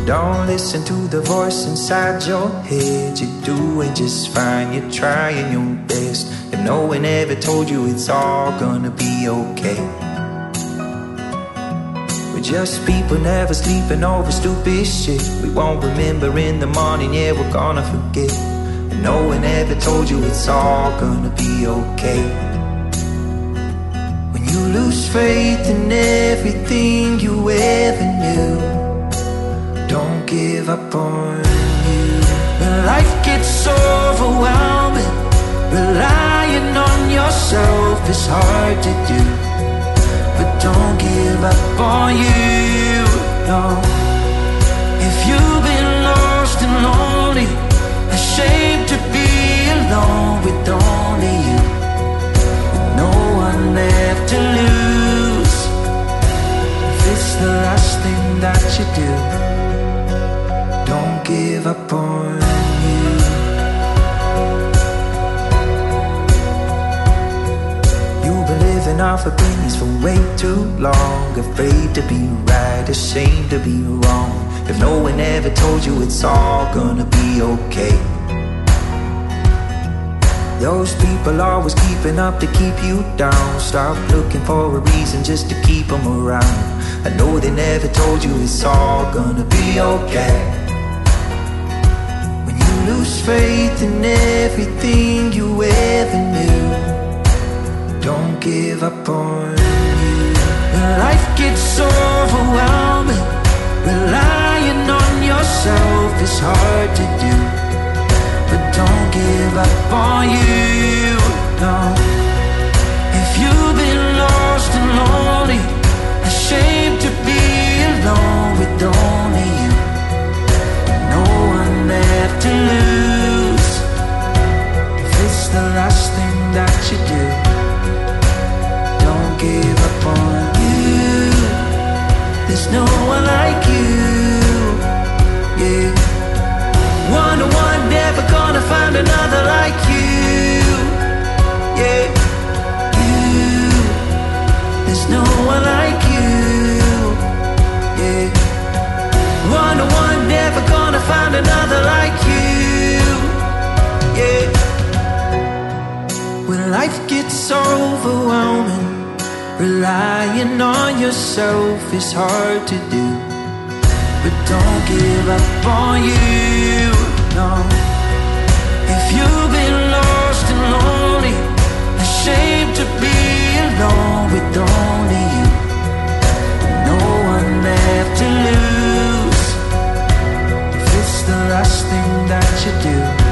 Don't listen to the voice inside your head. You're doing just fine, you're trying your best. If no one ever told you it's all gonna be okay. We're just people never sleeping over stupid shit. We won't remember in the morning, yeah, we're gonna forget. And no one ever told you it's all gonna be okay. When you lose faith in everything you ever knew, don't give up on you. When life gets overwhelming, relying on yourself is hard to do. But don't give up on you, no. If you've been lost and lonely, ashamed to be alone with only you, with no one left to lose, if it's the last thing that you do, don't give up on you. You've been living off opinions for way too long, afraid to be right, ashamed to be wrong. If no one ever told you it's all gonna be okay. Those people always keeping up to keep you down. Stop looking for a reason just to keep them around. I know they never told you it's all gonna be okay. When you lose faith in everything you ever knew, don't give up on you. When life gets overwhelming, relying on yourself is hard to do. But don't give up on you, no. If you've been lost and lonely, ashamed to be alone with only you, no one left to lose, if it's the last thing that you do, don't give up on you. There's no one like you, yeah. One-on-one, never gonna find another like you, yeah. You, there's no one like you, yeah. One-on-one, never gonna find another like you, yeah. When life gets overwhelming, relying on yourself is hard to do. But don't give up on you, no. If you've been lost and lonely, ashamed to be alone with only you, no one left to lose, if it's the last thing that you do,